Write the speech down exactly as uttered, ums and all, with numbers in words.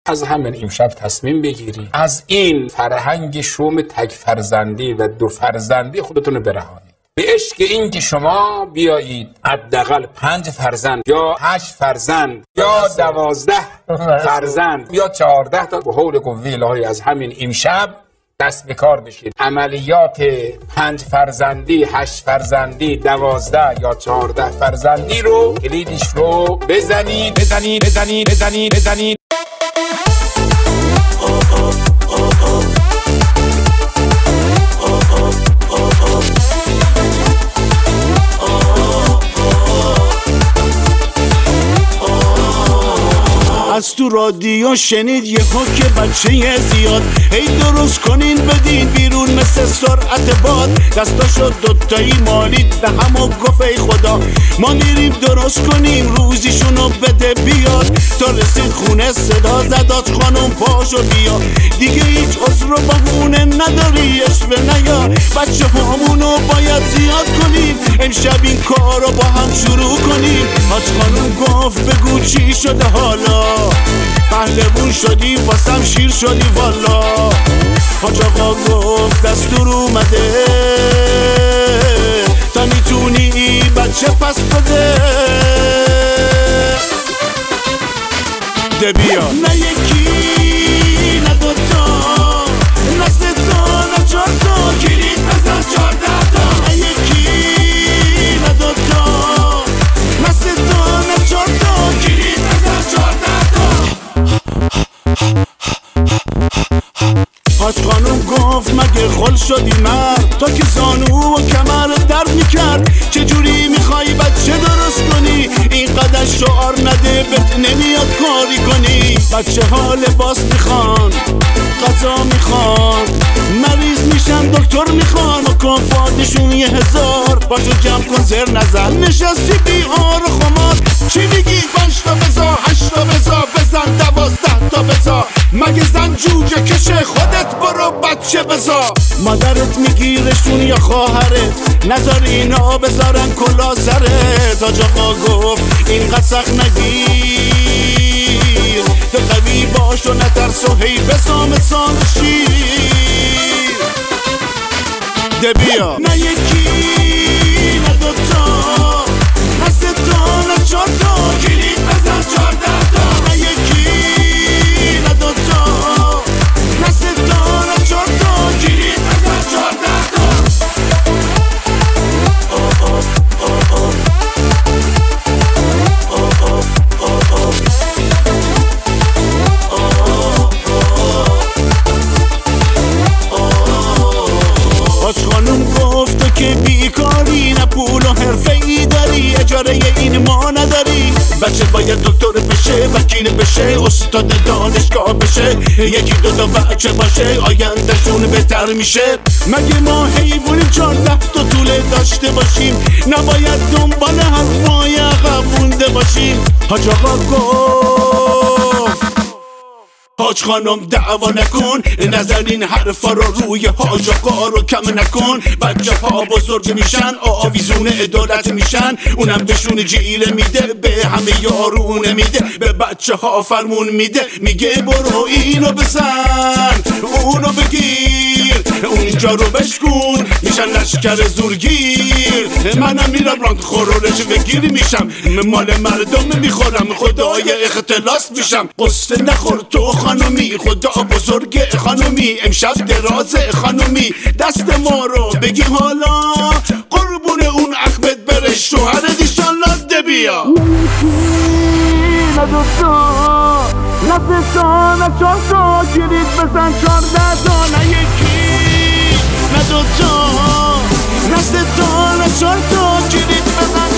از همین امشب تصمیم بگیرید از این فرهنگ شوم تک فرزندی و دو فرزندی خودتون برهانید به عشق این که شما بیایید حداقل پنج فرزند یا هشت فرزند یا دوازده فرزند یا چهارده تا به حول قوه الهی از همین امشب دست به کار بشید. عملیات پنج فرزندی، هشت فرزندی، دوازده یا چهارده فرزندی رو کلیدش رو بزنید بزنید بزنید بزنید بزنید. از تو رادیو شنید یه حک بچه زیاد هی درست کنین بدین بیرون مثل سرعت باد دستاشو دوتایی مالید به همو گفت ای خدا ما میریم درست کنیم روزیشونو بده بیاد تا رسید خونه صدا زداش خانم پاشو بیا دیگه هیچ عذر و بهونه نداری اشوه نیا بچه همونو باید زیاد کنیم امشب این کارو با هم شروع کنیم حاج خانم گفت بگو چی شده حالا پهلوون شدی واسم شیر شدی والا حاج آقا گفت دستور اومده تا میتونی بچه پس بده ده بیا نه یکی نه دوتا نه سه تا نه چهار تا کلید بزن چهارده تا نه یکی نه دوتا نه سه تا نه چهار تا کلید بزن چهارده تا حاج خانوم گفت مگه خل شدی مرد تا که زانو و کمر درد میکرد چجوری میخوای بچه درست کنی اینقدر شعار نده بهت نمیاد کاری کنی بچه ها لباس میخوان غذا میخوان مریض میشن دکتر میخوان و کافاتشون یه هزار باشو جمع کن زر نزن نشستی بیار و خمار چی میگی پنج تا بزا هشت تا بزا بزن دوازده تا بزا مگه زن جوجه کشه خودت برو بچه بزا مادرت میگیرشون یا خواهرت نذار اینا بذارن کلا سرت حاج آقا گفت اینقدر سخت نگیر تو قوی باش و نترس و هی بزا مثال شیر ده بیا نه یکی نه دوتا نه سه تا نه چهار تا کلید بزن چهارده تا نه یکی نه دوتا نه سه تا نه چهار تا کلید بزن چهارده تا حاج خانوم گفت تو که بیکاری نه پول و حرفه‌ای داری اجاره این ما نداری بچه باید دکتر بشه وکیل بشه استاد دانشگاه بشه یکی دو تا بچه باشه آیندهشون بهتر میشه مگه ما حیوانی چهارده تا طوله داشته باشیم نباید دنبال حرفای عقب مونده باشیم حاج آقا گفت حاج خانم دعوا نکن نزن این حرفا رو روی حاج آقا رو کم نکن بچه ها بزرگ میشن آویزون عدالت میشن اونم بهشون جیره میده به همه یارونه میده به بچه ها فرمون میده میگه برو اینو بزن اونو بگیر اونجا رو بشکن میشن لشکر زورگیر منم میرم راند خورورش بگیر میشم مال مردم میخورم خدای اختلاس میشم قصه نخور تو خانومی خدا بزرگ خانومی امشب دراز خانومی دست ما رو بگی حالا قربون اون احمد بره شوهر دیشالله ده بیا نه دوتا نه سه تا نه چهار تا کلید بزن چهارده تا نه یکی نه دوتا نه سه تا نه چهار تا کلید بزن